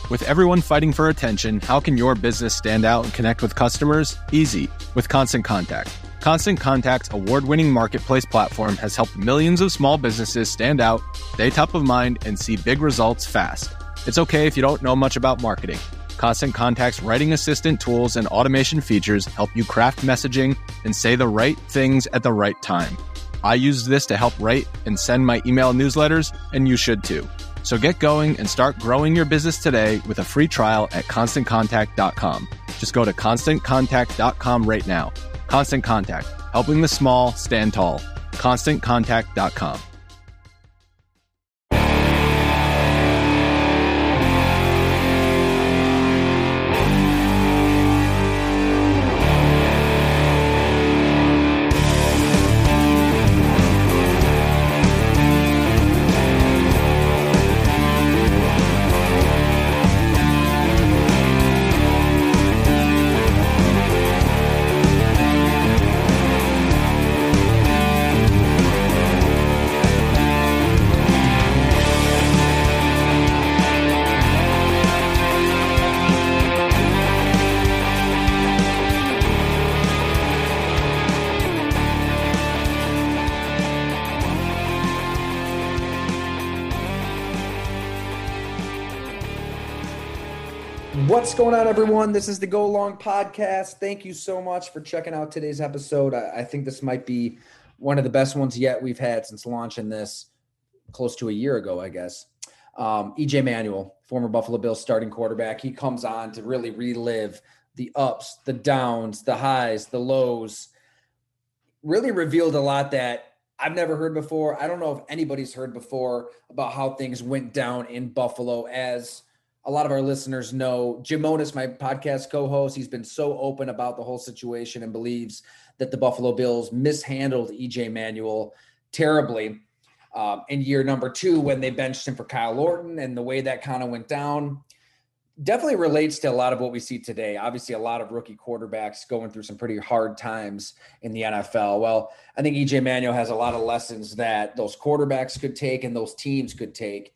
With everyone fighting for attention, how can your business stand out and connect with customers? Easy, with Constant Contact. Constant Contact's award-winning marketplace platform has helped millions of small businesses stand out, stay top of mind, and see big results fast. It's okay if you don't know much about marketing. Constant Contact's writing assistant tools and automation features help you craft messaging and say the right things at the right time. I used this to help write and send my email newsletters, and you should too. So get going and start growing your business today with a free trial at ConstantContact.com. Just go to ConstantContact.com right now. Constant Contact, helping the small stand tall. ConstantContact.com. What's going on, everyone? This is the Go Long Podcast. Thank you so much for checking out today's episode. I think this might be one of the best ones yet we've had since launching this close to a year ago, I guess. EJ Manuel, former Buffalo Bills starting quarterback, he comes on to really relive the ups, the downs, the highs, the lows. Really revealed a lot that I've never heard before. I don't know if anybody's heard before about how things went down in Buffalo. As a lot of our listeners know, Jim Monos, my podcast co-host, he's been so open about the whole situation and believes that the Buffalo Bills mishandled EJ Manuel terribly in year number 2 when they benched him for Kyle Orton, and the way that kind of went down definitely relates to a lot of what we see today. Obviously, a lot of rookie quarterbacks going through some pretty hard times in the NFL. Well, I think EJ Manuel has a lot of lessons that those quarterbacks could take and those teams could take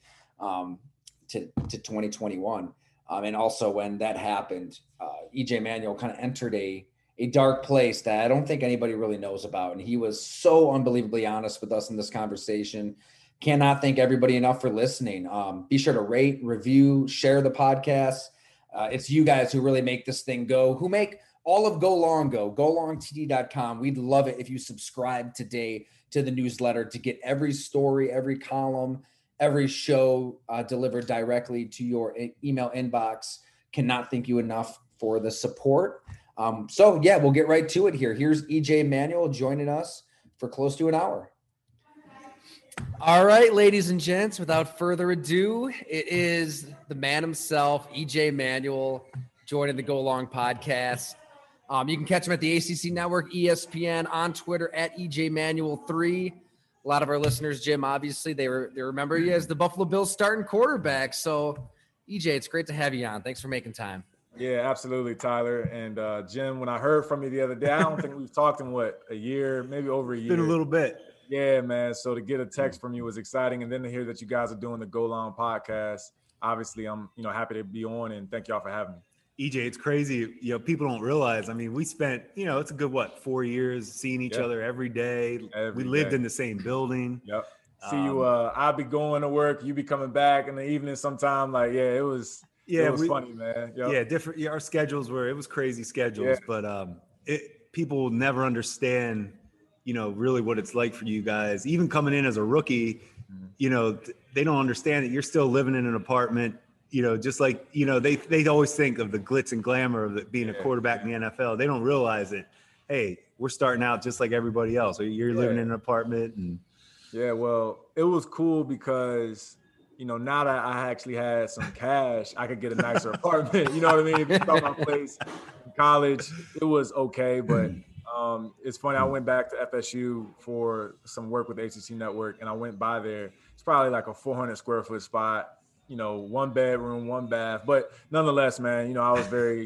to 2021. And also when that happened, EJ Manuel kind of entered a dark place that I don't think anybody really knows about. And he was so unbelievably honest with us in this conversation. Cannot thank everybody enough for listening. Be sure to rate, review, share the podcast. It's you guys who really make this thing go, who make all of Go Long go, golongtd.com. We'd love it if you subscribe today to the newsletter to get every story, every column, every show delivered directly to your email inbox. Cannot thank you enough for the support. So yeah, we'll get right to it here. Here's EJ Manuel joining us for close to an hour. All right, ladies and gents, without further ado, it is the man himself, EJ Manuel, joining the Go Long Podcast. You can catch him at the ACC Network, ESPN, on Twitter at EJ Manuel3. A lot of our listeners, Jim, obviously, they remember you as the Buffalo Bills starting quarterback. So, EJ, it's great to have you on. Thanks for making time. Yeah, absolutely, Tyler. And Jim, when I heard from you the other day, I don't think we've talked in, a year, maybe over a year. Been a little bit. Yeah, man. So to get a text from you was exciting. And then to hear that you guys are doing the Go Long Podcast, obviously I'm happy to be on, and thank y'all for having me. EJ, it's crazy. People don't realize. I mean, we spent, it's a good, 4 years seeing each other every day. We lived in the same building. Yep. See you. I'll be going to work. You be coming back in the evening sometime. It was funny, man. Yep. Yeah. Different. Yeah, our schedules it was crazy schedules, but people will never understand, really what it's like for you guys, even coming in as a rookie, they don't understand that you're still living in an apartment. Just like, they always think of the glitz and glamour of being a quarterback in the NFL. They don't realize that, hey, we're starting out just like everybody else. You're living in an apartment. And yeah, well, it was cool because, now that I actually had some cash, I could get a nicer apartment. You know what I mean? If you saw my place in college, it was okay. But it's funny. I went back to FSU for some work with the ACC Network, and I went by there. It's probably like a 400 square foot spot. 1 bedroom, 1 bath, but nonetheless, man, I was very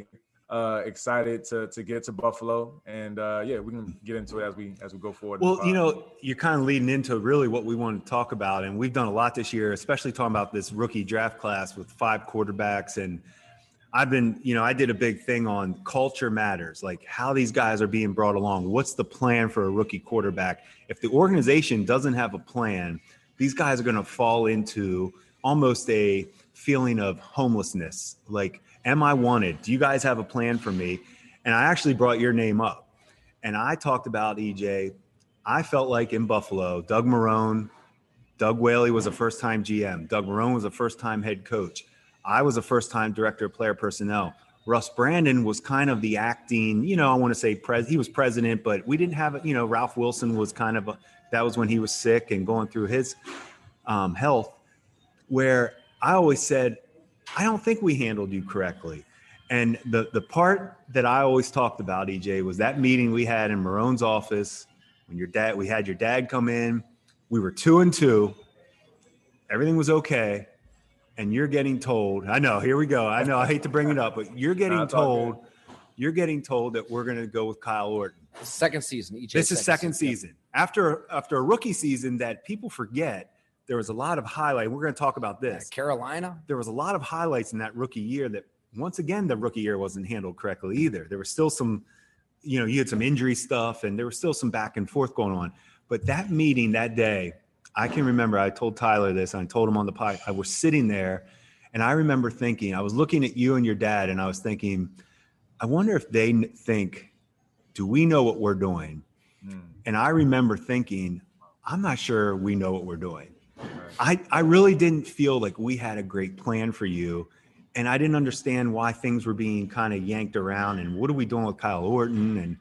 excited to get to Buffalo, and we can get into it as we go forward. Well, you're kind of leading into really what we want to talk about, and we've done a lot this year, especially talking about this rookie draft class with 5 quarterbacks. And I did a big thing on culture matters, like how these guys are being brought along. What's the plan for a rookie quarterback? If the organization doesn't have a plan, these guys are going to fall into almost a feeling of homelessness. Like, am I wanted? Do you guys have a plan for me? And I actually brought your name up. And I talked about EJ. I felt like in Buffalo, Doug Marrone, Doug Whaley was a first-time GM. Doug Marrone was a first-time head coach. I was a first-time director of player personnel. Russ Brandon was kind of the acting, I want to say he was president, but we didn't have, Ralph Wilson was kind of, that was when he was sick and going through his health, where I always said, I don't think we handled you correctly. And the part that I always talked about, EJ, was that meeting we had in Marrone's office when we had your dad come in. We were 2-2. Everything was okay. And you're getting told, I know, here we go. I know, I hate to bring it up, but you're getting told that we're going to go with Kyle Orton. Second season. This is second season. After a rookie season that people forget, there was a lot of highlight. We're going to talk about this. Carolina. There was a lot of highlights in that rookie year that, once again, the rookie year wasn't handled correctly either. There was still some, you had some injury stuff, and there was still some back and forth going on. But that meeting that day, I can remember, I told Tyler this, and I told him on the pod, I was sitting there, and I remember thinking, I was looking at you and your dad, and I was thinking, I wonder if they think, do we know what we're doing? And I remember thinking, I'm not sure we know what we're doing. I really didn't feel like we had a great plan for you, and I didn't understand why things were being kind of yanked around, and what are we doing with Kyle Orton? And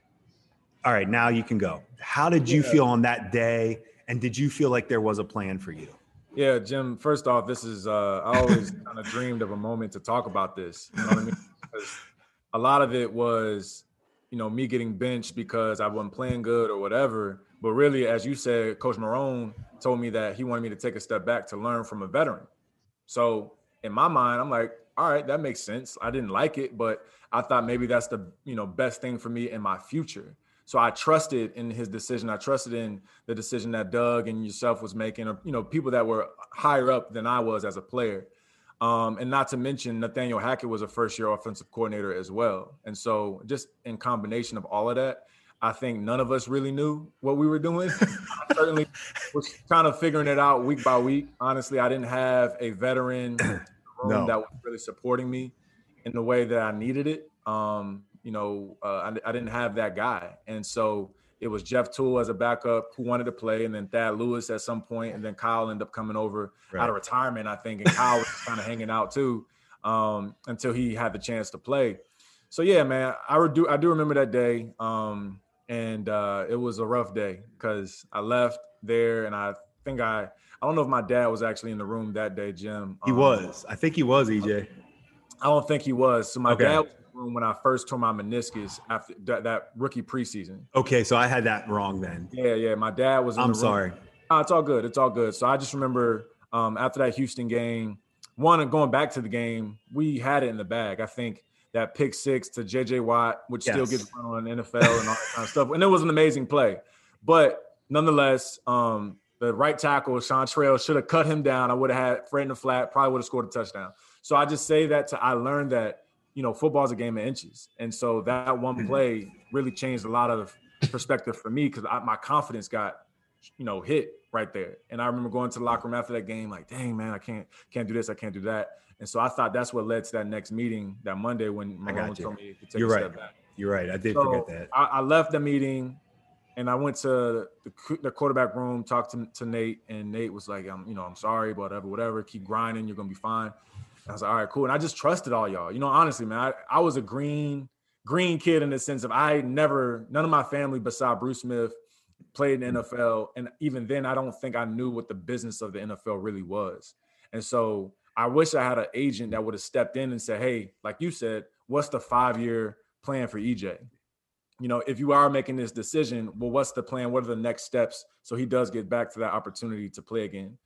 all right, now you can go. How did you feel on that day? And did you feel like there was a plan for you? Yeah, Jim, first off, this is, I always kind of dreamed of a moment to talk about this. You know what I mean? Because a lot of it was, me getting benched because I wasn't playing good or whatever. But really, as you said, Coach Marrone told me that he wanted me to take a step back to learn from a veteran. So in my mind, I'm like, all right, that makes sense. I didn't like it, but I thought maybe that's the, best thing for me in my future. So I trusted in his decision. I trusted in the decision that Doug and yourself was making, or, people that were higher up than I was as a player. And not to mention Nathaniel Hackett was a first-year offensive coordinator as well. And so just in combination of all of that, I think none of us really knew what we were doing. I certainly was kind of figuring it out week by week. Honestly, I didn't have a veteran that was really supporting me in the way that I needed it. I didn't have that guy. And so it was Jeff Toole as a backup who wanted to play, and then Thad Lewis at some point, and then Kyle ended up coming over out of retirement, I think, and Kyle was kind of hanging out too until he had the chance to play. So, yeah, man, I do remember that day, and it was a rough day because I left there, and I think I don't know if my dad was actually in the room that day, Jim. He was. I think he was, EJ. I don't think he was. So my dad was when I first tore my meniscus after that rookie preseason. Okay, so I had that wrong then. Yeah. My dad was in the room. Sorry. No, it's all good. It's all good. So I just remember after that Houston game, going back to the game, we had it in the bag. I think that pick six to J.J. Watt, which still gets run on the NFL and all that kind of stuff. And it was an amazing play. But nonetheless, the right tackle, Sean Trail, should have cut him down. I would have had Fred in the flat, probably would have scored a touchdown. So I just say that I learned that, football is a game of inches. And so that one play really changed a lot of perspective for me because my confidence got, hit right there. And I remember going to the locker room after that game like, dang, man, I can't do this. I can't do that. And so I thought that's what led to that next meeting that Monday when Marrone told me to take a step back. You're right. I did forget that. I left the meeting and I went to the quarterback room, talked to Nate, and Nate was like, I'm sorry, but whatever, keep grinding. You're going to be fine. I was like, all right, cool. And I just trusted all y'all. Honestly, man, I was a green kid in the sense of none of my family beside Bruce Smith played in the NFL. And even then, I don't think I knew what the business of the NFL really was. And so I wish I had an agent that would have stepped in and said, hey, like you said, what's the 5-year plan for EJ? If you are making this decision, well, what's the plan? What are the next steps? So he does get back to that opportunity to play again.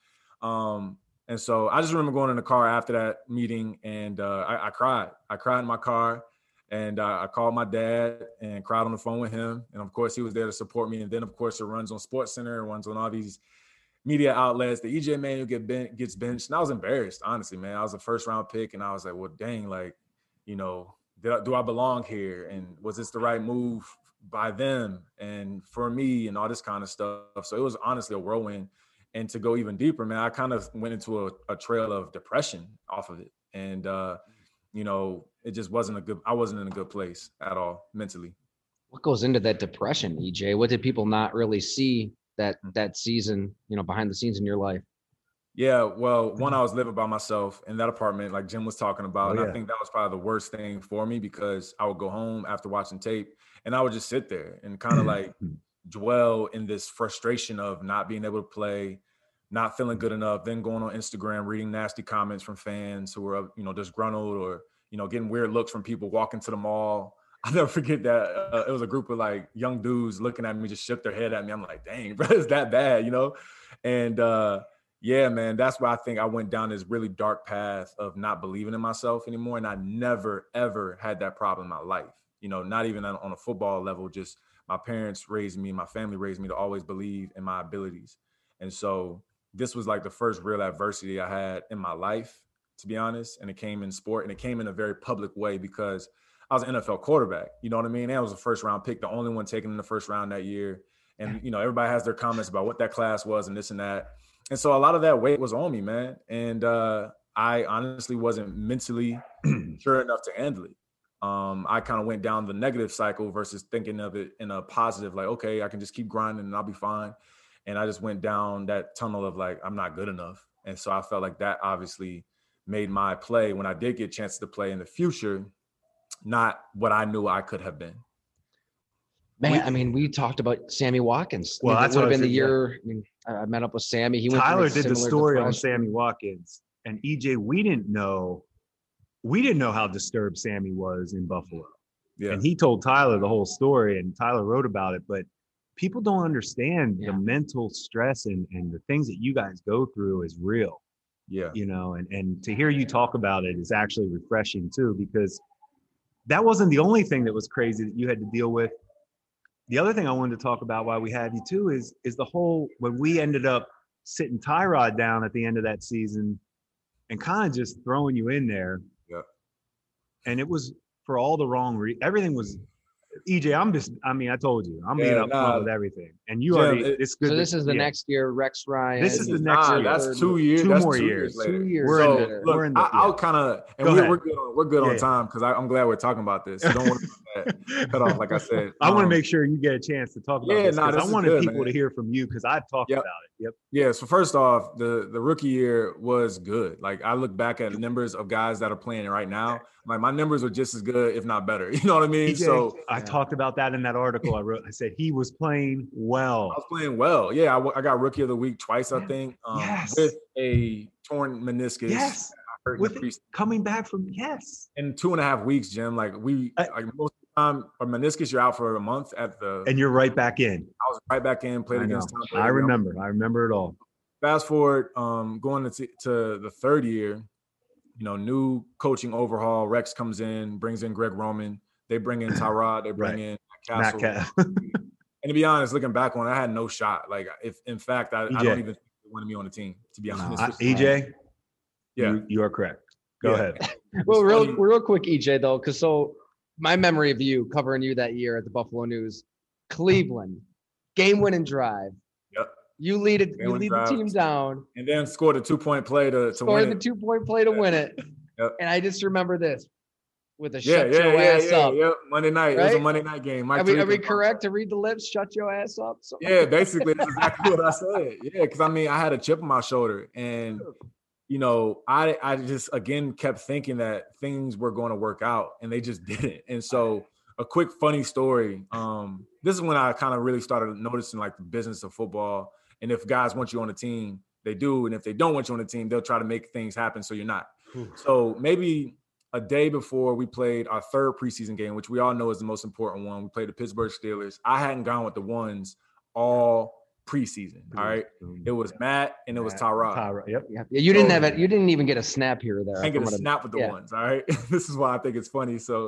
And so I just remember going in the car after that meeting and I cried. I cried in my car And I called my dad and cried on the phone with him. And of course, he was there to support me. And then, of course, it runs on SportsCenter, it runs on all these media outlets. The EJ Manuel gets benched. And I was embarrassed, honestly, man. I was a first round pick. And I was like, well, dang, like, you know, do I belong here? And was this the right move by them and for me and all this kind of stuff? So it was honestly a whirlwind. And to go even deeper, man, I kind of went into a trail of depression off of it. And, you know, it just I wasn't in a good place at all mentally. What goes into that depression, EJ? What did people not really see that season, you know, behind the scenes in your life? Yeah, well, one, I was living by myself in that apartment, like Jim was talking about. And I think that was probably the worst thing for me, because I would go home after watching tape and I would just sit there and kind of like dwell in this frustration of not being able to play, not feeling good enough, then going on Instagram, reading nasty comments from fans who were, you know, disgruntled, or, you know, getting weird looks from people walking to the mall. I'll never forget that. It was a group of like young dudes looking at me, just shook their head at me. I'm like, dang, bro, it's that bad, you know? And yeah, man, that's why I think I went down this really dark path of not believing in myself anymore. And I never, ever had that problem in my life. You know, not even on a football level, just my parents raised me, my family raised me to always believe in my abilities. And so this was like the first real adversity I had in my life, to be honest. And it came in sport, and it came in a very public way, because I was an NFL quarterback. You know what I mean? And I was a first round pick, the only one taken in the first round that year. And, you know, everybody has their comments about what that class was and this and that. And so a lot of that weight was on me, man. And I honestly wasn't mentally sure enough to handle it. I kind of went down the negative cycle versus thinking of it in a positive, like, okay, I can just keep grinding and I'll be fine. And I just went down that tunnel of like, I'm not good enough. And so I felt like that obviously made my play, when I did get chances to play in the future, not what I knew I could have been. Man, I mean, we talked about Sammy Watkins. Well, that would have been the year. I mean, I met up with Sammy. Tyler did the story on Sammy Watkins, and EJ, we didn't know how disturbed Sammy was in Buffalo. Yeah. And he told Tyler the whole story, and Tyler wrote about it. But people don't understand the mental stress and the things that you guys go through is real. Yeah. You know, and to hear you talk about it is actually refreshing too, because that wasn't the only thing that was crazy that you had to deal with. The other thing I wanted to talk about while we had you too is the whole, when we ended up sitting Tyrod down at the end of that season and kind of just throwing you in there. Yeah. And it was for all the wrong everything was, EJ, I told you, I'm being upfront with everything. And you already, it's good. So this is the next year, Rex Ryan. This is the next year. That's 2 years. Two more years. 2 years. We're in I'll kind of, and we're good on time, because I'm glad we're talking about this. So don't want to cut off, like I said. I want to make sure you get a chance to talk about this, because I wanted people to hear from you, because I've talked about it. Yep. Yeah, so first off, the rookie year was good. Like, I look back at numbers of guys that are playing right now. Like, my numbers are just as good, if not better. You know what I mean? EJ, I talked about that in that article I wrote. I said he was playing well. I was playing well. Yeah, I got Rookie of the Week twice, I think, with a torn meniscus. Yes, coming back from in 2.5 weeks, Jim. Like, most of the time, a meniscus, you're out for a month and you're right back in. I was right back in, played against Tom Brady. I remember it all. Fast forward, going to the third year, you know, new coaching overhaul. Rex comes in, brings in Greg Roman. They bring in Tyrod. They bring in Matt Castle. And to be honest, looking back on it, I had no shot. Like, if in fact, I don't even think they wanted me on the team, to be honest. EJ, you are correct. Go ahead. Well, real quick, EJ, though, because my memory of you covering you that year at the Buffalo News, Cleveland, game-winning drive. Yep. You lead the team down, and then scored a 2-point play to win it. Scored the 2-point play to win it. Yep. And I just remember this. With a shut your ass up. Yeah, Monday night. Right? It was a Monday night game. Are we correct to read the lips? Shut your ass up. Yeah, basically that's exactly what I said. Yeah, because I had a chip on my shoulder, and you know, I just again kept thinking that things were going to work out, and they just didn't. And so, a quick funny story. This is when I kind of really started noticing like the business of football, and if guys want you on the team, they do, and if they don't want you on the team, they'll try to make things happen so you're not. So maybe a day before we played our third preseason game, which we all know is the most important one, we played the Pittsburgh Steelers. I hadn't gone with the ones all preseason. All right. It was Matt and it was Tyrod. Yep. Yeah. You didn't have it. You didn't even get a snap here or there. I didn't get a snap with the ones. All right. This is why I think it's funny. So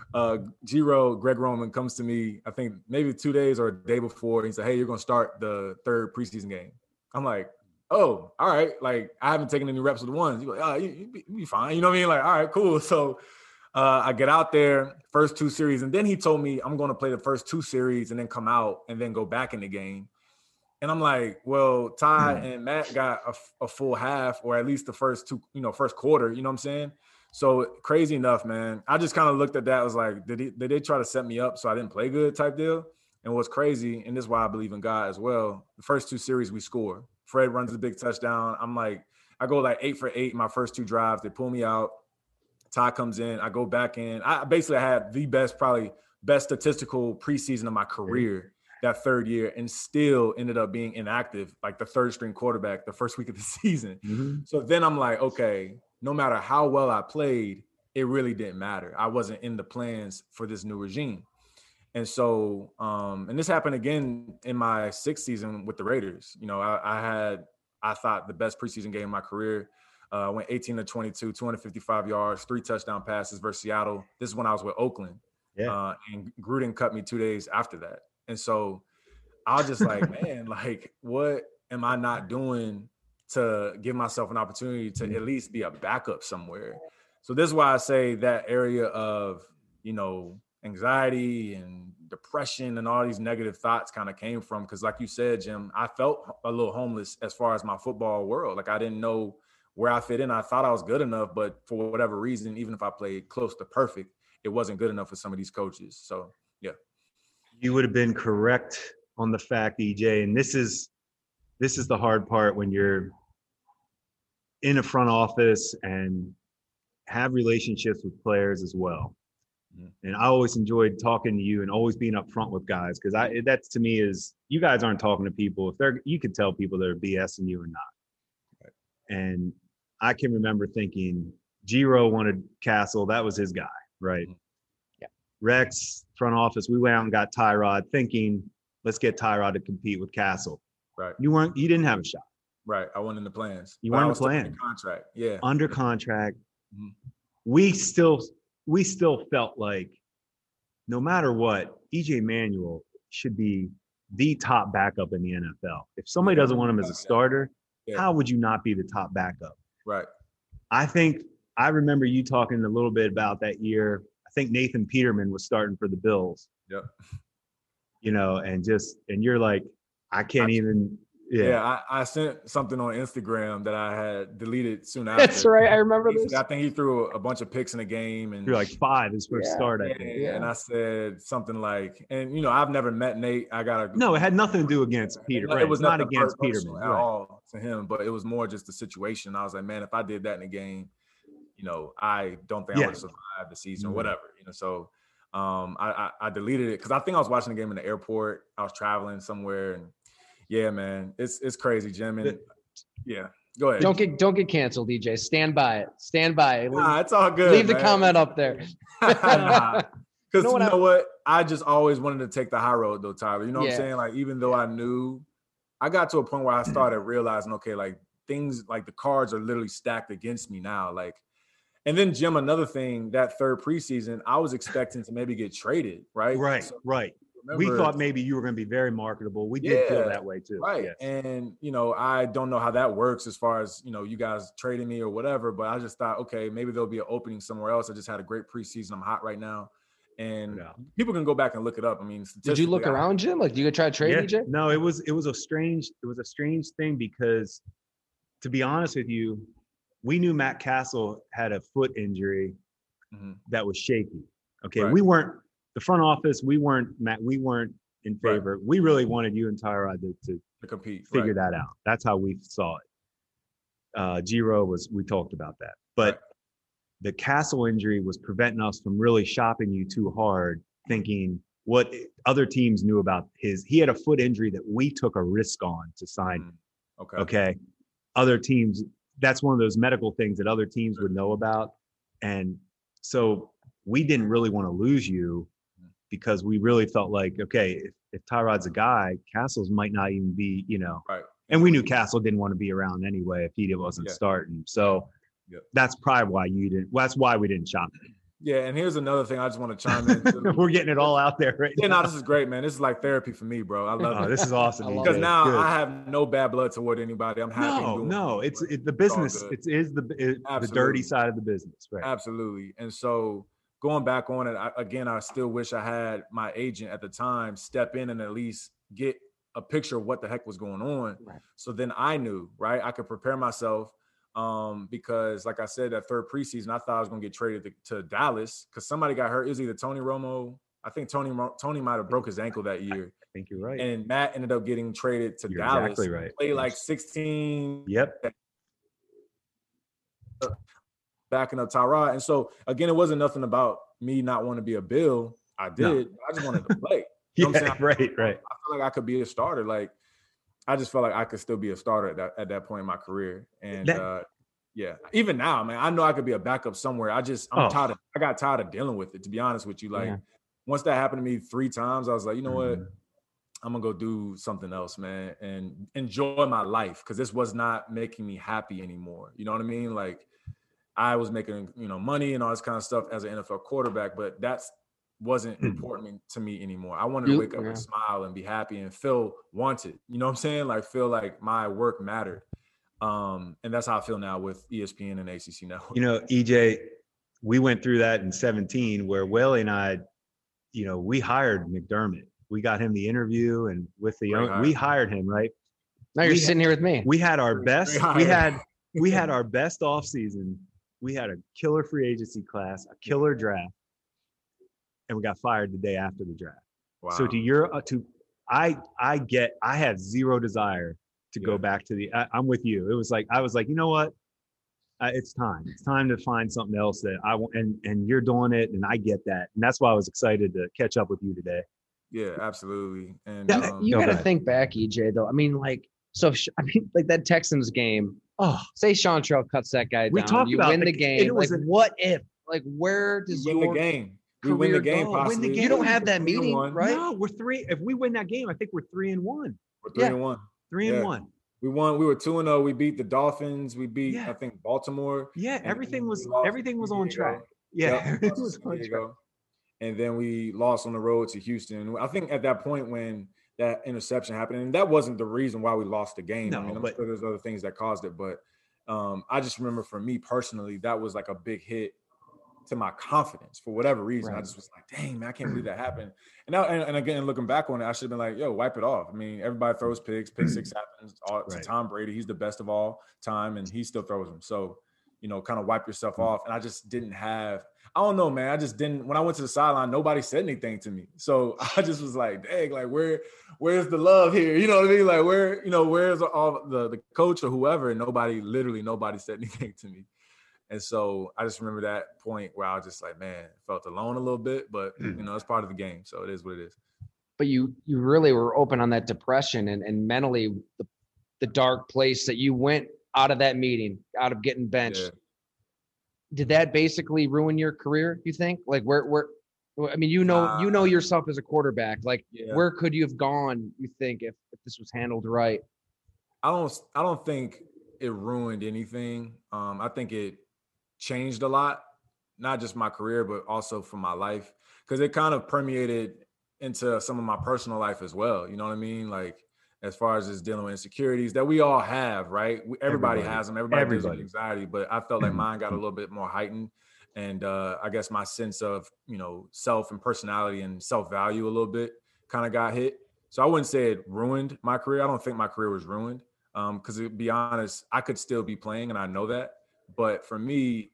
Greg Roman comes to me, I think maybe 2 days or a day before. And he said, hey, you're going to start the third preseason game. I'm like, oh, all right. Like, I haven't taken any reps with the ones. He's like, oh, you be fine. You know what I mean? Like, all right, cool. So I get out there, first 2 series. And then he told me I'm going to play the first 2 series and then come out and then go back in the game. And I'm like, well, Ty and Matt got a full half, or at least the first 2, first quarter, you know what I'm saying? So crazy enough, man. I just kind of looked at that. I was like, did they try to set me up so I didn't play good type deal? And what's crazy, and this is why I believe in God as well, the first 2 series we score. Fred runs a big touchdown. I'm like, I go like 8 for 8 in my first 2 drives. They pull me out. Ty comes in. I go back in. I basically had the best statistical preseason of my career that third year, and still ended up being inactive, like the third string quarterback the first week of the season. Mm-hmm. So then I'm like, okay, no matter how well I played, it really didn't matter. I wasn't in the plans for this new regime. And so, and this happened again in my 6th season with the Raiders. I thought the best preseason game of my career. Went 18-22, 255 yards, 3 touchdown passes versus Seattle. This is when I was with Oakland. Yeah. And Gruden cut me 2 days after that. And so I was just like, man, like, what am I not doing to give myself an opportunity to at least be a backup somewhere? So this is why I say that area of, anxiety and depression and all these negative thoughts kind of came from, because like you said, Jim, I felt a little homeless as far as my football world. Like, I didn't know where I fit in. I thought I was good enough, but for whatever reason, even if I played close to perfect, it wasn't good enough for some of these coaches. So, yeah. You would have been correct on the fact, EJ, and this is the hard part when you're in a front office and have relationships with players as well. And I always enjoyed talking to you and always being up front with guys, because that's to me is, you guys aren't talking to people. You can tell people they're BSing you or not. Right. And I can remember thinking Giro wanted Castle. That was his guy, right? Yeah. Rex, front office, we went out and got Tyrod, thinking, let's get Tyrod to compete with Castle. Right. You didn't have a shot. Right. I wasn't in the plans. You weren't in the plan. Under contract. Yeah. Under contract. Mm-hmm. We still felt like no matter what, EJ Manuel should be the top backup in the NFL. If somebody doesn't want him as a starter, how would you not be the top backup? Right. I remember you talking a little bit about that year. I think Nathan Peterman was starting for the Bills. Yep. And you're like, I can't even. Yeah, I sent something on Instagram that I had deleted soon after. That's right. I remember this. I think he threw a bunch of picks in the game, and threw like 5 his first start. I think. Yeah. And I said something like, and I've never met Nate. No, it had nothing to do against Peter. Right. It was not against Peterman at all to him, but it was more just the situation. I was like, man, if I did that in a game, I don't think I would have survived the season or whatever. So I deleted it because I think I was watching the game in the airport. I was traveling somewhere, and yeah, man, it's crazy, Jim. And yeah, go ahead. Don't get canceled, DJ. Stand by it. Stand by it. Nah, it's all good. Leave the comment up there. Because you know what? I just always wanted to take the high road, though, Tyler. You know what I'm saying? Like, even though I knew, I got to a point where I started realizing, okay, like, things like the cards are literally stacked against me now. Like, and then, Jim, another thing, that third preseason, I was expecting to maybe get traded, right? Right, so, right. We thought maybe you were going to be very marketable. We did feel that way too. Right. Yes. And, I don't know how that works as far as, you guys trading me or whatever, but I just thought, okay, maybe there'll be an opening somewhere else. I just had a great preseason. I'm hot right now. And people can go back and look it up. I mean, did you look around, Jim? Like, do you try to trade EJ? No, it was a strange thing, because to be honest with you, we knew Matt Castle had a foot injury that was shaky. Okay. Right. We weren't, the front office, we weren't in favor. Right. We really wanted you and Tyrod to compete, figure that out. That's how we saw it. Giro we talked about that. But the Castle injury was preventing us from really shopping you too hard, thinking what other teams knew about he had a foot injury that we took a risk on to sign him. Okay. Other teams, that's one of those medical things that other teams would know about. And so we didn't really want to lose you, because we really felt like, okay, if Tyrod's a guy, Castle's might not even be, Right. And we knew Castle didn't want to be around anyway if he wasn't starting. So that's probably why that's why we didn't shop him. Yeah, and here's another thing I just want to chime in. We're getting it all out there right now. No, this is great, man. This is like therapy for me, bro. I love it. This is awesome. Because now I have no bad blood toward anybody. I'm happy. It's the business. It is the dirty side of the business, right? Absolutely. And so going back on it, I still wish I had my agent at the time step in and at least get a picture of what the heck was going on. Right. So then I knew, right? I could prepare myself. Because like I said, that third preseason, I thought I was going to get traded to Dallas because somebody got hurt. It was either Tony Romo. I think Tony might have broke his ankle that year. I think you're right. And Matt ended up getting traded to Dallas. Exactly right. Played like 16. Yep. Backing up Tyrod. And so, again, it wasn't nothing about me not wanting to be a Bill. I did. I just wanted to play. You know what I'm saying? Right. I feel like I could be a starter. Like, I just felt like I could still be a starter at that point in my career. And even now, man, I know I could be a backup somewhere. I'm tired I got tired of dealing with it, to be honest with you. Like once that happened to me 3 times, I was like, you know what? I'm gonna go do something else, man, and enjoy my life. Cause this was not making me happy anymore. You know what I mean? Like I was making, money and all this kind of stuff as an NFL quarterback, but that's wasn't important to me anymore. I wanted to wake up and smile and be happy and feel wanted. You know what I'm saying? Like feel like my work mattered. And that's how I feel now with ESPN and ACC Network. EJ, we went through that in 2017 where Willie and I, we hired McDermott. We got him the interview and we hired him, right? Now you're sitting here with me. We had our best, we had our best off season. We had a killer free agency class, a killer draft. And we got fired the day after the draft. Wow. So I had zero desire to go back to I'm with you. It was like, I was like, you know what? It's time. It's time to find something else that I want. And you're doing it. And I get that. And that's why I was excited to catch up with you today. Yeah, absolutely. And you got to think back, EJ, though. I mean, like that Texans game. Oh, say Sean Trail cuts that guy down. We talked you about win the game. What if? Like, where does you win the game? We win the game, possibly. You don't have that meeting, right? No, we're 3. If we win that game, I think we're 3-1. We're 3-1. 3-1. We won. We were 2-0. We beat the Dolphins. We beat, I think, Baltimore. Yeah, everything was on track. Yeah, everything was on track. And then we lost on the road to Houston. I think at that point when that interception happened, and that wasn't the reason why we lost the game. No, I'm sure there's other things that caused it, but I just remember for me personally, that was like a big hit to my confidence for whatever reason. Right. I just was like, dang, man, I can't believe that happened. And now, and again, looking back on it, I should have been like, yo, wipe it off. I mean, everybody throws picks. Pick 6 happens to Tom Brady. He's the best of all time, and he still throws them. So, kind of wipe yourself off. And I just didn't have, I don't know, man. I just didn't, when I went to the sideline, nobody said anything to me. So I just was like, dang, like, where's the love here? You know what I mean? Like, where's all the coach or whoever? And nobody said anything to me. And so I just remember that point where I was just like, man, felt alone a little bit, but it's part of the game. So it is what it is. But you really were open on that depression and mentally the dark place that you went out of that meeting, out of getting benched. Yeah. Did that basically ruin your career, you think? Like where I mean, you know yourself as a quarterback. Like where could you have gone, you think, if this was handled right? I don't think it ruined anything. I think it changed a lot, not just my career, but also for my life, because it kind of permeated into some of my personal life as well. You know what I mean? Like as far as just dealing with insecurities that we all have, right? Everybody has them. Everybody deals with anxiety, but I felt like mine got a little bit more heightened. And I guess my sense of, self and personality and self-value a little bit kind of got hit. So I wouldn't say it ruined my career. I don't think my career was ruined. Because to be honest, I could still be playing and I know that. But for me,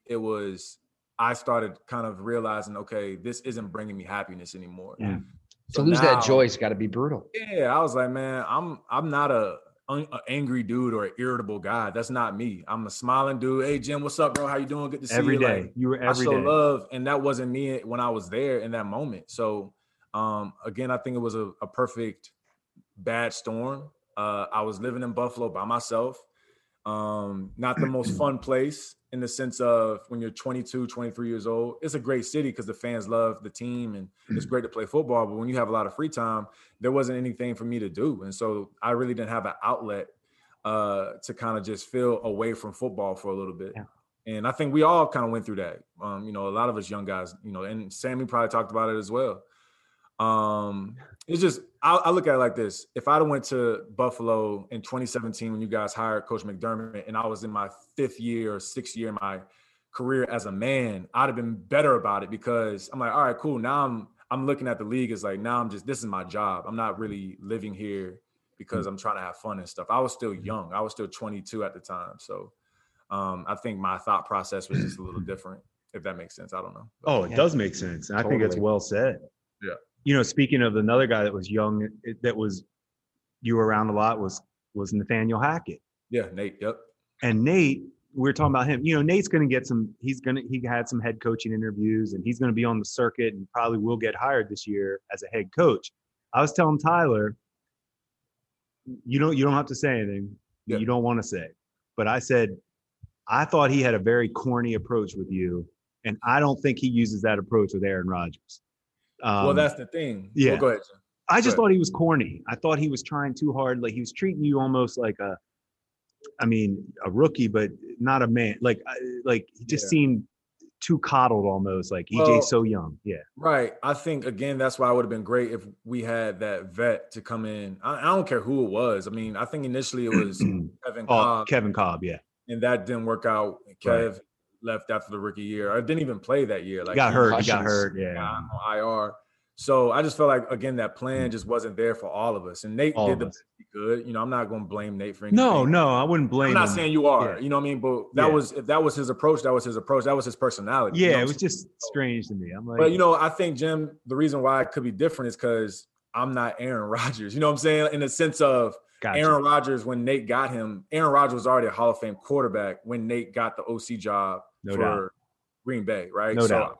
I started kind of realizing, okay, this isn't bringing me happiness anymore. Yeah. So to lose that joy's got to be brutal. Yeah. I was like, man, I'm not an angry dude or an irritable guy. That's not me. I'm a smiling dude. Hey, Jim, what's up, bro? How you doing? Good to see you. Every day. Like, you were every day. I show love. And that wasn't me when I was there in that moment. So again, I think it was a perfect bad storm. I was living in Buffalo by myself. Not the most fun place in the sense of when you're 22, 23 years old. It's a great city because the fans love the team and it's great to play football. But when you have a lot of free time, there wasn't anything for me to do. And so I really didn't have an outlet to kind of just feel away from football for a little bit. Yeah. And I think we all kind of went through that. A lot of us young guys, and Sammy probably talked about it as well. It's just, I look at it like this. If I'd have went to Buffalo in 2017 when you guys hired Coach McDermott and I was in my 5th year or 6th year in my career as a man, I'd have been better about it because I'm like, all right, cool. Now I'm looking at the league as like, now this is my job. I'm not really living here because I'm trying to have fun and stuff. I was still young. I was still 22 at the time. So I think my thought process was just a little different, if that makes sense. I don't know. Oh, it does make sense. And I think it's well said. Yeah. Speaking of another guy that was young, you were around a lot was Nathaniel Hackett. Yeah, Nate. Yep. And Nate, we were talking about him. Nate's going to get he had some head coaching interviews and he's going to be on the circuit and probably will get hired this year as a head coach. I was telling Tyler, you don't have to say anything that you don't want to say. But I said, I thought he had a very corny approach with you. And I don't think he uses that approach with Aaron Rodgers. Well, that's the thing. Yeah. Well, go ahead, Jim. I just thought he was corny. I thought he was trying too hard. Like he was treating you almost like a rookie, but not a man. Like he just seemed too coddled almost. Like EJ's so young. Yeah. Right. I think, again, that's why it would have been great if we had that vet to come in. I don't care who it was. I mean, I think initially it was Kevin Cobb. Kevin Cobb, yeah. And that didn't work out. Kev left after the rookie year. I didn't even play that year. Like he got hurt. Yeah. On IR. So I just felt like, again, that plan just wasn't there for all of us. And Nate did the best he could. I'm not going to blame Nate for anything. No, I wouldn't blame him. I'm not saying you are. You know what I mean? But if that was his approach, that was his approach. That was his personality. Yeah, it was just strange to me. I'm like, but I think, Jim, the reason why it could be different is because I'm not Aaron Rodgers. You know what I'm saying? In the sense of Aaron Rodgers, when Nate got him, Aaron Rodgers was already a Hall of Fame quarterback when Nate got the OC job for Green Bay, right? No doubt.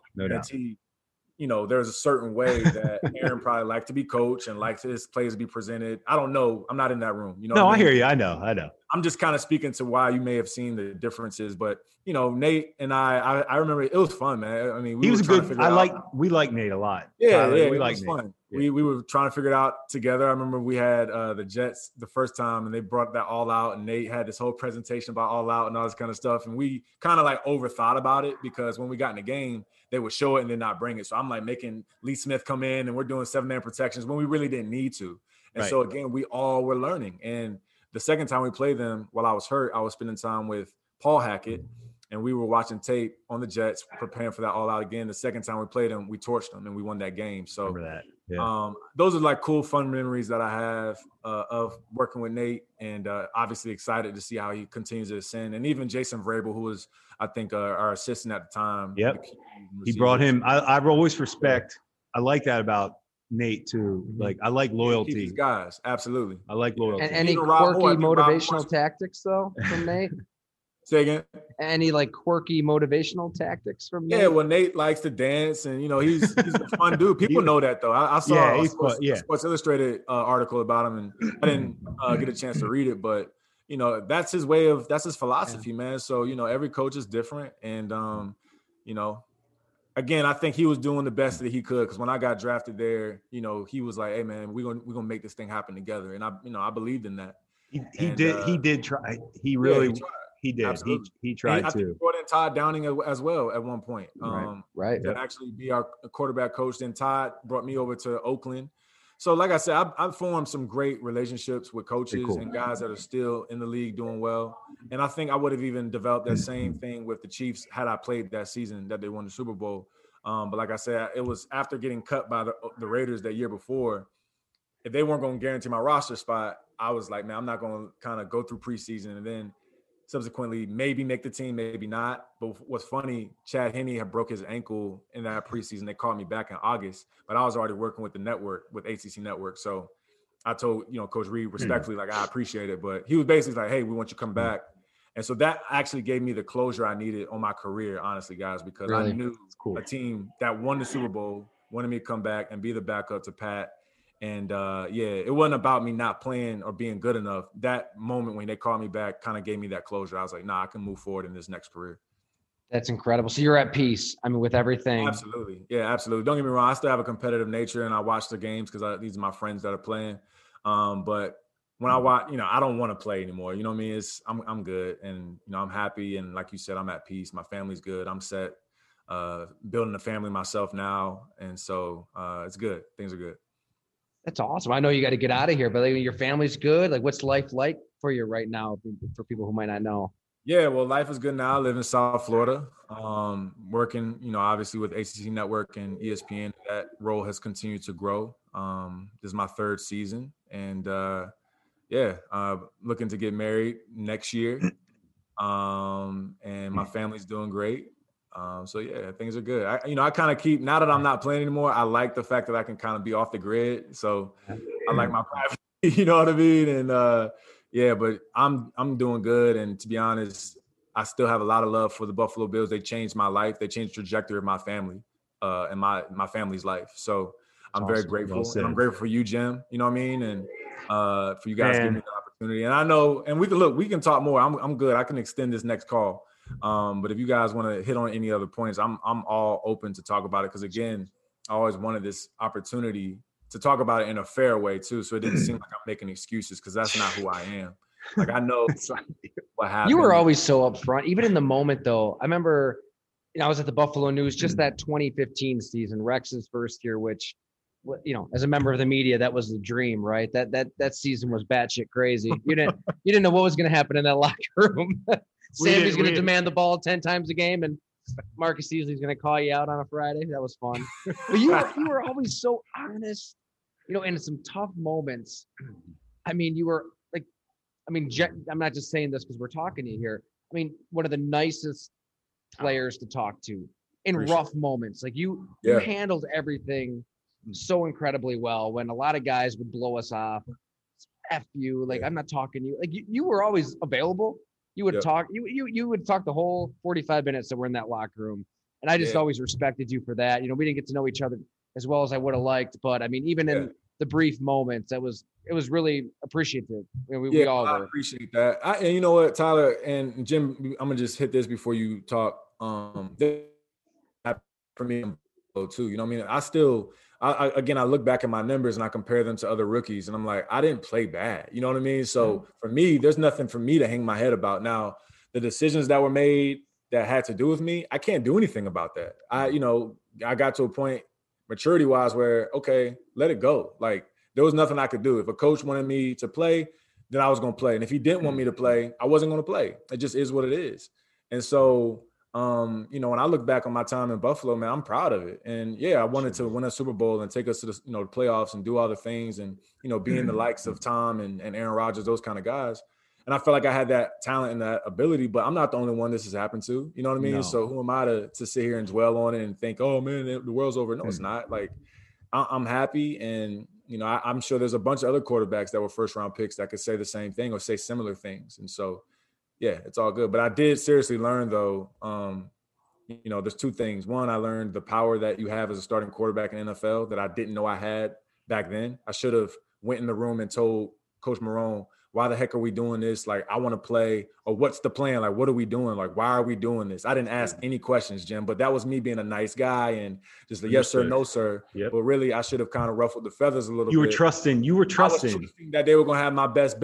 There's a certain way that Aaron probably liked to be coached and liked his plays to be presented. I don't know. I'm not in that room. I hear you. I know. I'm just kind of speaking to why you may have seen the differences, but Nate and I remember it was fun, man. I mean, he was good. We like Nate a lot. Yeah, we like Nate. Fun. Yeah. We were trying to figure it out together. I remember we had the Jets the first time and they brought that All Out and Nate had this whole presentation about All Out and all this kind of stuff. And we kind of like overthought about it because when we got in the game, they would show it and then not bring it. So I'm like making Lee Smith come in and we're doing 7-man protections when we really didn't need to. And so again, we all were learning. And the second time we played them while I was hurt, I was spending time with Paul Hackett and we were watching tape on the Jets, preparing for that All Out again. The second time we played them, we torched them and we won that game. So remember that. Yeah. Those are like cool, fun memories that I have of working with Nate, and obviously excited to see how he continues to ascend. And even Jason Vrabel, who was, I think, our assistant at the time. Yep. He brought him. I always respect. I like that about Nate too. Like I like loyalty. These guys, absolutely. I like loyalty. And any quirky motivational tactics though from Nate? Say again. Any like quirky motivational tactics from Nate? Yeah, well, Nate likes to dance, and he's a fun dude. People know that though. I saw a Sports Illustrated article about him, and I didn't get a chance to read it, but that's his way of, that's his philosophy, man. So every coach is different, and again, I think he was doing the best that he could because when I got drafted there, he was like, "Hey, man, we're gonna make this thing happen together," and I believed in that. He did try. He really. He did. Absolutely. He tried to. I think he brought in Todd Downing as well at one point. Right. To actually be our quarterback coach. Then Todd brought me over to Oakland. So, like I said, I've formed some great relationships with coaches and guys that are still in the league doing well. And I think I would have even developed that same thing with the Chiefs had I played that season that they won the Super Bowl. But like I said, it was after getting cut by the Raiders that year before. If they weren't going to guarantee my roster spot, I was like, man, I'm not going to kind of go through preseason and then subsequently maybe make the team, maybe not. But what's funny, Chad Henne had broke his ankle in that preseason. They called me back in August, but I was already working with the network, with ACC Network. So I told, Coach Reed respectfully, like, I appreciate it. But he was basically like, hey, we want you to come back. And so that actually gave me the closure I needed on my career, honestly, guys, because I knew a team that won the Super Bowl wanted me to come back and be the backup to Pat. And, it wasn't about me not playing or being good enough. That moment when they called me back kind of gave me that closure. I was like, nah, I can move forward in this next career. That's incredible. So you're at peace, with everything. Absolutely. Yeah, absolutely. Don't get me wrong. I still have a competitive nature, and I watch the games because these are my friends that are playing. But when I watch, I don't want to play anymore. You know what I mean? I'm good, and I'm happy, and like you said, I'm at peace. My family's good. I'm set. Building a family myself now, and so it's good. Things are good. That's awesome. I know you got to get out of here, but your family's good. Like, what's life like for you right now? For people who might not know. Yeah, well, life is good now. I live in South Florida, working, obviously with ACC Network and ESPN. That role has continued to grow. This is my 3rd season, and looking to get married next year. And my family's doing great. So yeah, things are good. I kind of keep, now that I'm not playing anymore, I like the fact that I can kind of be off the grid. So I like my privacy, you know what I mean? And but I'm doing good. And to be honest, I still have a lot of love for the Buffalo Bills. They changed my life. They changed the trajectory of my family and my family's life. So I'm very grateful. And I'm grateful for you, Jim. You know what I mean? And for you guys giving me the opportunity. And I know, and we can talk more. I'm good. I can extend this next call. But if you guys want to hit on any other points, I'm all open to talk about it. Because again, I always wanted this opportunity to talk about it in a fair way too. So it didn't seem like I'm making excuses, because that's not who I am. Like, I know what happened. You were always so upfront, even in the moment though. I remember, I was at the Buffalo News, just that 2015 season, Rex's first year, which, as a member of the media, that was the dream, right? That season was batshit crazy. You didn't know what was going to happen in that locker room. Sammy's going to demand the ball 10 times a game, and Marcus Easley's going to call you out on a Friday. That was fun. But you were always so honest, in some tough moments. I mean, you were like, I'm not just saying this because we're talking to you here. I mean, one of the nicest players to talk to in rough moments. Like you handled everything so incredibly well when a lot of guys would blow us off. F you. Like, I'm not talking to you. Like you were always available. You would talk. You would talk the whole 45 minutes that we're in that locker room, and I just always respected you for that. We didn't get to know each other as well as I would have liked, but I mean, even in the brief moments, it was really appreciative. We all were. I appreciate that. And you know what, Tyler and Jim, I'm gonna just hit this before you talk. For me too, you know what I mean? I look back at my numbers and I compare them to other rookies, and I'm like, I didn't play bad. You know what I mean? So for me, there's nothing for me to hang my head about. Now, the decisions that were made that had to do with me, I can't do anything about that. I got to a point maturity-wise where, okay, let it go. Like, there was nothing I could do. If a coach wanted me to play, then I was going to play. And if he didn't want me to play, I wasn't going to play. It just is what it is. And so, when I look back on my time in Buffalo, man, I'm proud of it. And I wanted to win a Super Bowl and take us to the playoffs and do all the things and, being the likes of Tom and Aaron Rodgers, those kind of guys. And I felt like I had that talent and that ability, but I'm not the only one this has happened to, you know what I mean? No. So who am I to sit here and dwell on it and think, oh man, the world's over? No, it's not. Like, I'm happy. And, I'm sure there's a bunch of other quarterbacks that were first round picks that could say the same thing or say similar things. And so, it's all good. But I did seriously learn, though, there's two things. One, I learned the power that you have as a starting quarterback in the NFL that I didn't know I had back then. I should have went in the room and told Coach Marrone, why the heck are we doing this? Like, I want to play, or what's the plan? Like, what are we doing? Like, why are we doing this? I didn't ask any questions, Jim, but that was me being a nice guy and just a yes, sir, no, sir. Yep. But really, I should have kind of ruffled the feathers a little bit. You were trusting that they were going to have my best,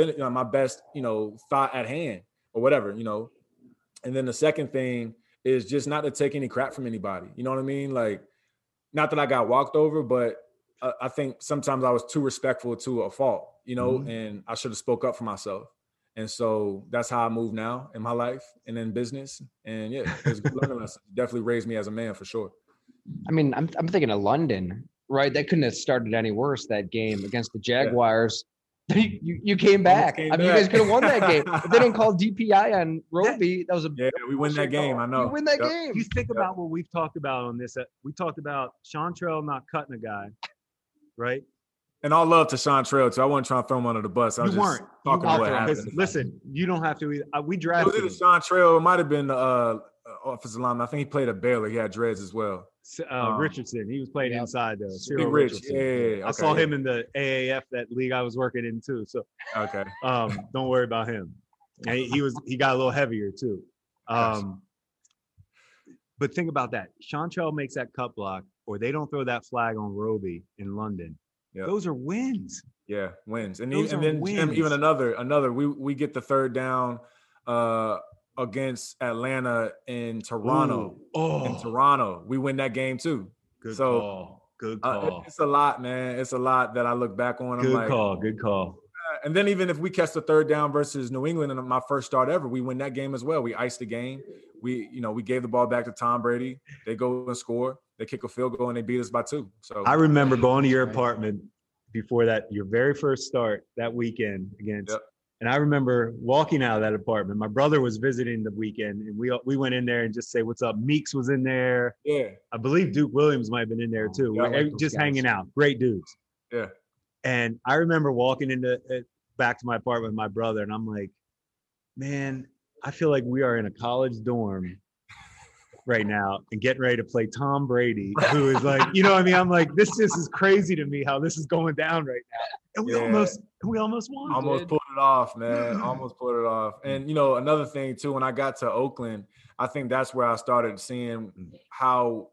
thought at hand or whatever, And then the second thing is just not to take any crap from anybody. You know what I mean? Like, not that I got walked over, but I think sometimes I was too respectful to a fault, and I should have spoke up for myself. And so that's how I move now in my life and in business. And it's a good learning lesson. Definitely raised me as a man for sure. I mean, I'm thinking of London, right? That couldn't have started any worse, that game against the Jaguars. You came back. You guys could have won that game. If they don't call DPI on Roby, that was we win that game. I know. You win that game. You think about what we've talked about on this. We talked about Chantrell not cutting a guy, right? And all love to Chantrell too. I wasn't trying to throw him under the bus. I was just talking about what happened. Listen, you don't have to. We drafted. It was either Chantrell. It might have been the offensive lineman. I think he played at Baylor. He had dreads as well. Richardson. He was playing inside though. Big Rich. Okay. I saw him in the AAF, that league I was working in too. So don't worry about him. And he got a little heavier too. But think about that. Chantrell makes that cut block, or they don't throw that flag on Roby in London. Yep. Those are wins. Yeah, wins. And Those then are wins. Jim, even another. We get the third down against Atlanta in Toronto. In Toronto, we win that game too. Good call. It's a lot, man. It's a lot that I look back on. Good call. And then even if we catch the third down versus New England in my first start ever, we win that game as well. We iced the game. We gave the ball back to Tom Brady. They go and score. They kick a field goal and they beat us by 2. So I remember going to your apartment before that, your very first start that weekend against. Yep. And I remember walking out of that apartment. My brother was visiting the weekend, and we went in there and just say, "What's up?" Meeks was in there. Yeah. I believe Duke Williams might have been in there too. Just hanging out. Great dudes. Yeah. And I remember walking back to my apartment with my brother, and I'm like, man, I feel like we are in a college dorm right now and getting ready to play Tom Brady, who is like, you know what I mean? I'm like, this just is crazy to me how this is going down right now. And we almost won. Almost pulled it off, man. Almost pulled it off. And, another thing too, when I got to Oakland, I think that's where I started seeing how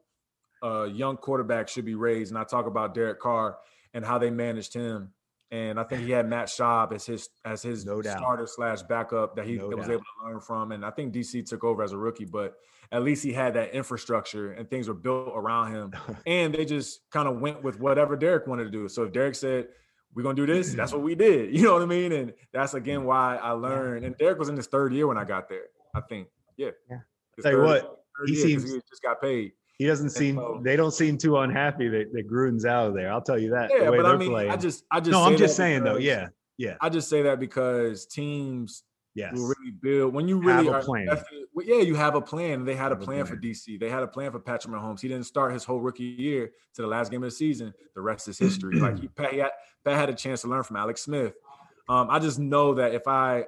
a young quarterback should be raised. And I talk about Derek Carr and how they managed him. And I think he had Matt Schaub as his starter/backup that he was able to learn from. And I think DC took over as a rookie, but at least he had that infrastructure and things were built around him. And they just kind of went with whatever Derek wanted to do. So if Derek said, we're going to do this, that's what we did. You know what I mean? And that's, again, why I learned. And Derek was in his 3rd year when I got there, I think. Yeah. Tell you what, he just got paid. He doesn't seem. They don't seem too unhappy that Gruden's out of there. I'll tell you that. Yeah, but I mean, playing. I just. No, I'm just saying though. Yeah. I just say that because teams will really build when you have really a plan. You have a plan. They had a plan for DC. They had a plan for Patrick Mahomes. He didn't start his whole rookie year to the last game of the season. The rest is history. Like Pat had a chance to learn from Alex Smith. I just know that if I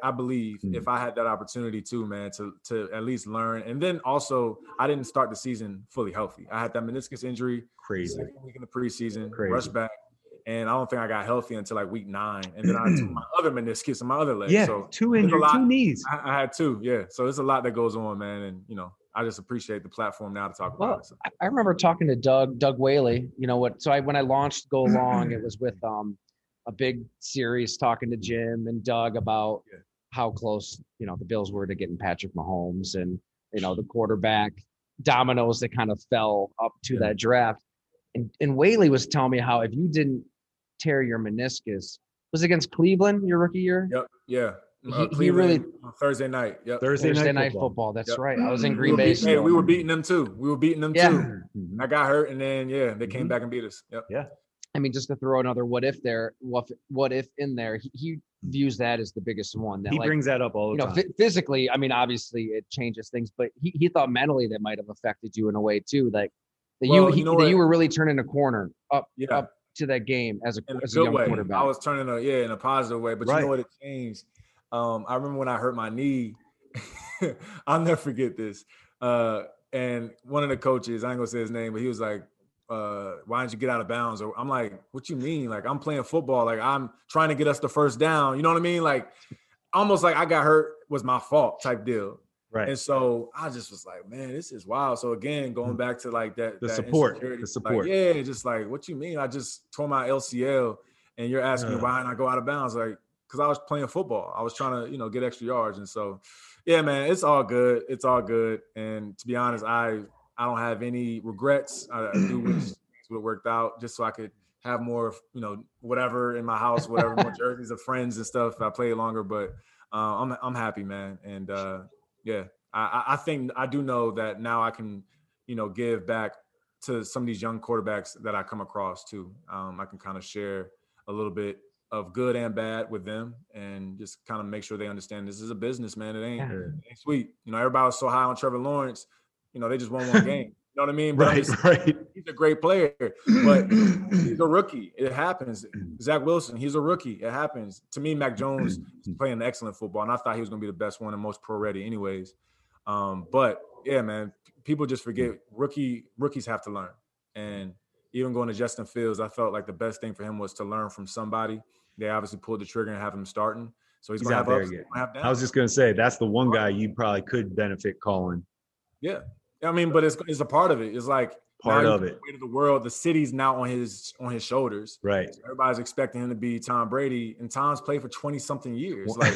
had that opportunity too, man, to at least learn. And then also, I didn't start the season fully healthy. I had that meniscus injury. Crazy. Second week in the preseason. Rushed back. And I don't think I got healthy until like week 9. And then I took my other meniscus and my other leg. Yeah, so 2 injuries, 2 knees. I had 2, yeah. So it's a lot that goes on, man. And, I just appreciate the platform now to talk about it. So. I remember talking to Doug Whaley, when I launched Go Long, it was with a big series talking to Jim and Doug about how close, the Bills were to getting Patrick Mahomes and, the quarterback dominoes that kind of fell up to that draft. And Whaley was telling me how if you didn't tear your meniscus, was it against Cleveland your rookie year? Yep. Yeah. He really Thursday night. Yep. Thursday night football. That's right. I was in Green Bay. We were beating them too. too. I got hurt, and then they came back and beat us. Yep. Yeah. I mean, just to throw another what if in there, he views that as the biggest one. That he brings that up all the time. Physically, I mean, obviously it changes things, but he thought mentally that might have affected you in a way too. Like that you were really turning a corner up to that game as a young quarterback. I was turning in a positive way, but you know what, it changed. I remember when I hurt my knee. I'll never forget this. And one of the coaches, I ain't gonna say his name, but he was like, why don't you get out of bounds? Or I'm like, what you mean? Like, I'm playing football. Like, I'm trying to get us the first down. You know what I mean? Like, almost like I got hurt was my fault type deal. Right. And so I just was like, man, this is wild. So again, going back to like that support. Like, just like, what you mean? I just tore my LCL and you're asking me why didn't I go out of bounds? Like, because I was playing football. I was trying to, get extra yards. And so, yeah, man, it's all good. It's all good. And to be honest, I don't have any regrets. I do wish things would have worked out just so I could have more, whatever in my house, whatever, more jerseys of friends and stuff. If I played longer, but I'm happy, man. And I think I do know that now I can, give back to some of these young quarterbacks that I come across too. I can kind of share a little bit of good and bad with them and just kind of make sure they understand this is a business, man. It ain't sweet. Everybody was so high on Trevor Lawrence. They just won one game. You know what I mean? But right. He's a great player, but he's a rookie. It happens. Zach Wilson, he's a rookie. It happens. To me, Mac Jones is playing excellent football, and I thought he was going to be the best one and most pro-ready anyways. But, yeah, man, people just forget rookies have to learn. And even going to Justin Fields, I felt like the best thing for him was to learn from somebody. They obviously pulled the trigger and have him starting. So he's going to have ups, have downs. I was just going to say, that's the one guy you probably could benefit calling. Yeah. I mean, but it's a part of it. It's like part of it. Weight of the world, the city's now on his shoulders. Right. So everybody's expecting him to be Tom Brady, and Tom's played for 20-something years. Like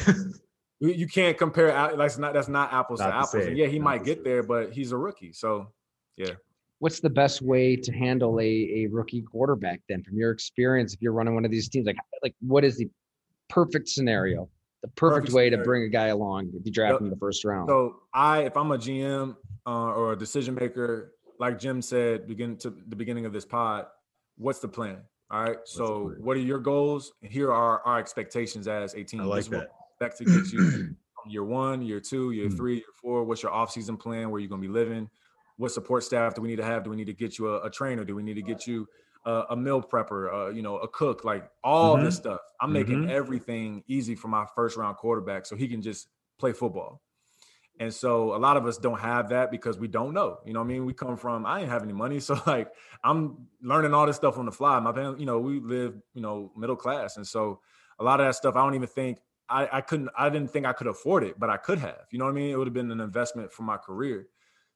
you can't compare. That's not apples to apples. And yeah, he might get there, but he's a rookie. So yeah. What's the best way to handle a rookie quarterback then, from your experience? If you're running one of these teams, like what is the perfect scenario? The perfect way to bring a guy along if you draft him in the first round. So if I'm a GM or a decision maker, like Jim said, the beginning of this pod, what's the plan? All right. So what are your goals? Here are our expectations as a team. I like that. Expect to get you from year 1, year 2, year 3, year 4. What's your off-season plan? Where you're going to be living? What support staff do we need to have? Do we need to get you a trainer? Do we need to get you a meal prepper, a cook, like all this stuff? I'm making everything easy for my first round quarterback so he can just play football. And so a lot of us don't have that because we don't know. You know what I mean? We come from, I didn't have any money. So like I'm learning all this stuff on the fly. My parents, we live, middle class. And so a lot of that stuff, I don't even think I didn't think I could afford it, but I could have. You know what I mean? It would have been an investment for my career.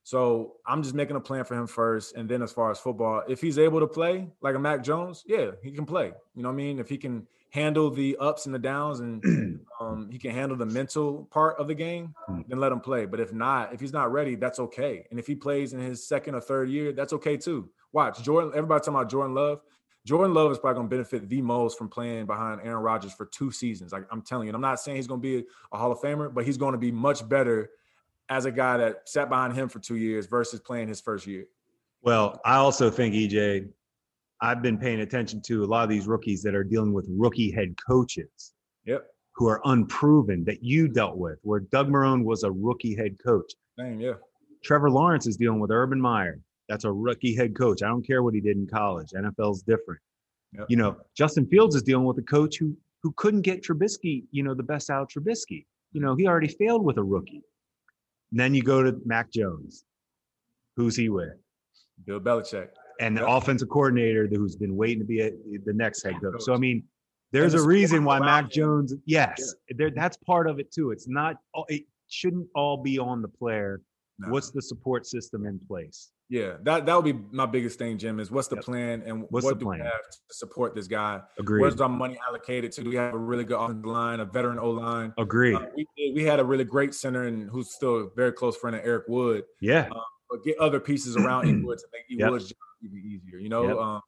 So I'm just making a plan for him first. And then as far as football, if he's able to play like a Mac Jones, yeah, he can play. You know what I mean? If he can handle the ups and the downs and he can handle the mental part of the game, then let him play. But if he's not ready, that's okay. And if he plays in his second or third year, that's okay too. Watch Jordan. Everybody talking about Jordan Love. Jordan Love is probably going to benefit the most from playing behind Aaron Rodgers for 2 seasons. Like I'm telling you, and I'm not saying he's going to be a Hall of Famer, but he's going to be much better as a guy that sat behind him for 2 years versus playing his first year. Well, I also think, EJ, I've been paying attention to a lot of these rookies that are dealing with rookie head coaches. Yep. Who are unproven, that you dealt with, where Doug Marrone was a rookie head coach. Same, yeah. Trevor Lawrence is dealing with Urban Meyer. That's a rookie head coach. I don't care what he did in college. NFL's different. Yep. Justin Fields is dealing with a coach who couldn't get Trubisky, the best out of Trubisky. He already failed with a rookie. And then you go to Mac Jones. Who's he with? Bill Belichick. And the offensive coordinator who's been waiting to be the next head coach. So, I mean, there's a reason why Mac Jones, that's part of it too. It shouldn't all be on the player. No. What's the support system in place? Yeah, that would be my biggest thing, Jim, is what's the plan and what do we have to support this guy? Agreed. Where's our money allocated to? Do we have a really good offensive line, a veteran O-line? Agreed. We had a really great center and who's still a very close friend of Eric Wood. Yeah. But get other pieces around E. Wood to make E. Wood's job even easier.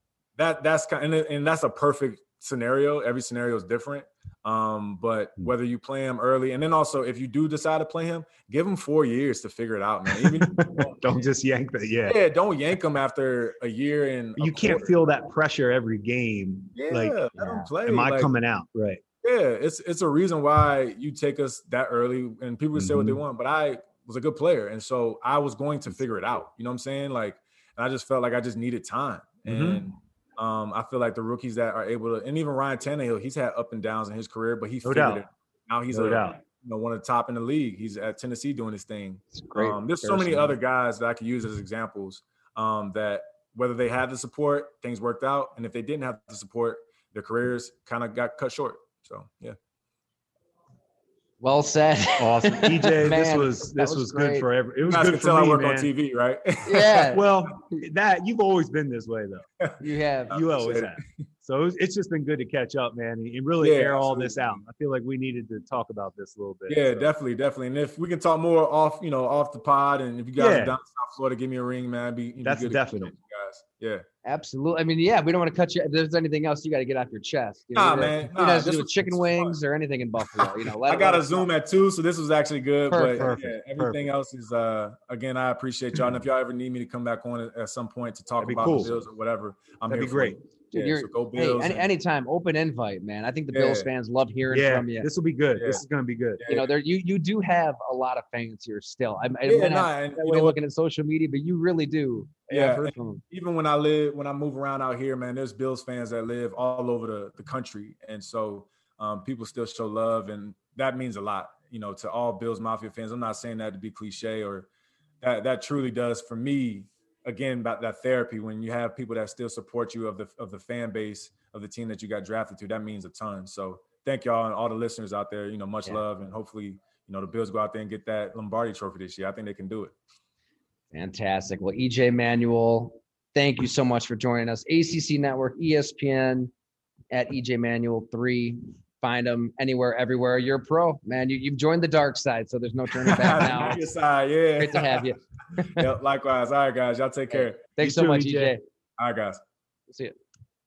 That's kind of, and that's a perfect scenario. Every scenario is different. But whether you play him early, and then also if you do decide to play him, give him 4 years to figure it out, man. Even don't just yank that. Yeah, don't yank him after a year and you can't feel that pressure every game. Yeah, let him play. Am I coming out? Right. Yeah, it's a reason why you take us that early, and people can say what they want, but I was a good player, and so I was going to figure it out. You know what I'm saying? Like, and I just felt like I just needed time, and I feel like the rookies that are able to, and even Ryan Tannehill, he's had up and downs in his career, but he figured it. Now he's one of the top in the league. He's at Tennessee doing his thing. Great. There's so many other guys that I could use as examples that whether they had the support, things worked out, and if they didn't have the support, their careers kind of got cut short. So yeah. Well said. Awesome. EJ, man, this was good for everyone. It was good for me, I work man. on TV, right? Yeah. Well, you've always been this way though. You have. You always have. So it's just been good to catch up, man, and really air all this out. I feel like we needed to talk about this a little bit. Yeah, definitely. And if we can talk more off the pod, and if you guys are down South Florida, give me a ring, man. That's good definite. Guys. Yeah. Absolutely. I mean, we don't want to cut you. If there's anything else you got to get off your chest. Man. You guys do chicken wings or anything in Buffalo. I got a Zoom at 2, so this was actually good. Perfect. Everything else is again, I appreciate y'all. And if y'all ever need me to come back on at some point to talk about the Bills or whatever, That'd be great. Dude, so go Bills. Hey, anytime, open invite, man. I think the Bills fans love hearing from you. This will be good. This is going to be good. You do have a lot of fans here still. I'm looking at social media, but you really do. Yeah, I've heard from them. Even when I move around out here, man, there's Bills fans that live all over the country, and so people still show love, and that means a lot, to all Bills Mafia fans. I'm not saying that to be cliche, or that truly does for me. Again, about that therapy, when you have people that still support you of the fan base of the team that you got drafted to, that means a ton. So thank y'all and all the listeners out there, much love, and hopefully, the Bills go out there and get that Lombardi trophy this year. I think they can do it. Fantastic. Well, EJ Manuel, thank you so much for joining us. ACC Network, ESPN, at EJ Manuel 3. Find him anywhere, everywhere. You're a pro, man. You've joined the dark side, so there's no turning back now. Your side, yeah. Great to have you. Yep, likewise. All right, guys. Y'all take care. Thanks so much, EJ. All right, guys. See you.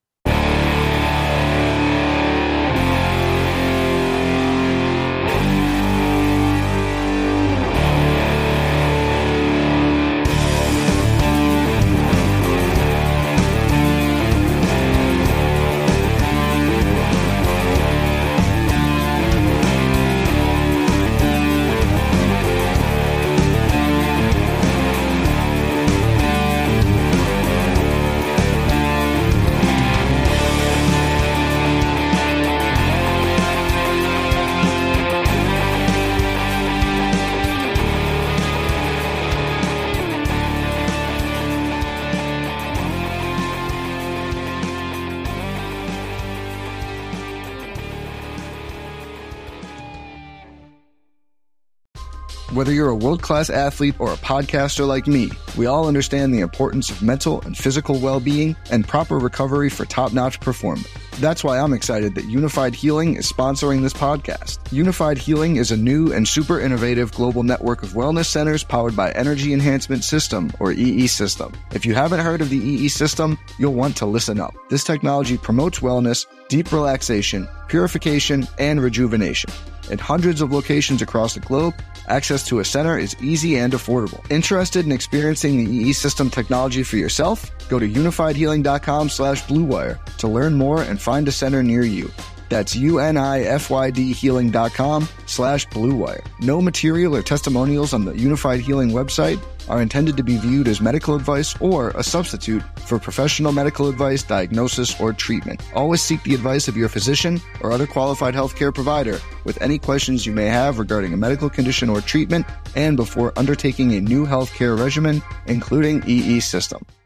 Whether you're a world-class athlete or a podcaster like me, we all understand the importance of mental and physical well-being and proper recovery for top-notch performance. That's why I'm excited that Unified Healing is sponsoring this podcast. Unified Healing is a new and super innovative global network of wellness centers powered by Energy Enhancement System, or EE System. If you haven't heard of the EE System, you'll want to listen up. This technology promotes wellness, deep relaxation, purification, and rejuvenation. At hundreds of locations across the globe, access to a center is easy and affordable. Interested in experiencing the EE System technology for yourself? Go to unifiedhealing.com/bluewire to learn more and find a center near you. That's unifydhealing.com/bluewire. No material or testimonials on the Unified Healing website are intended to be viewed as medical advice or a substitute for professional medical advice, diagnosis, or treatment. Always seek the advice of your physician or other qualified healthcare provider with any questions you may have regarding a medical condition or treatment and before undertaking a new healthcare regimen, including EE System.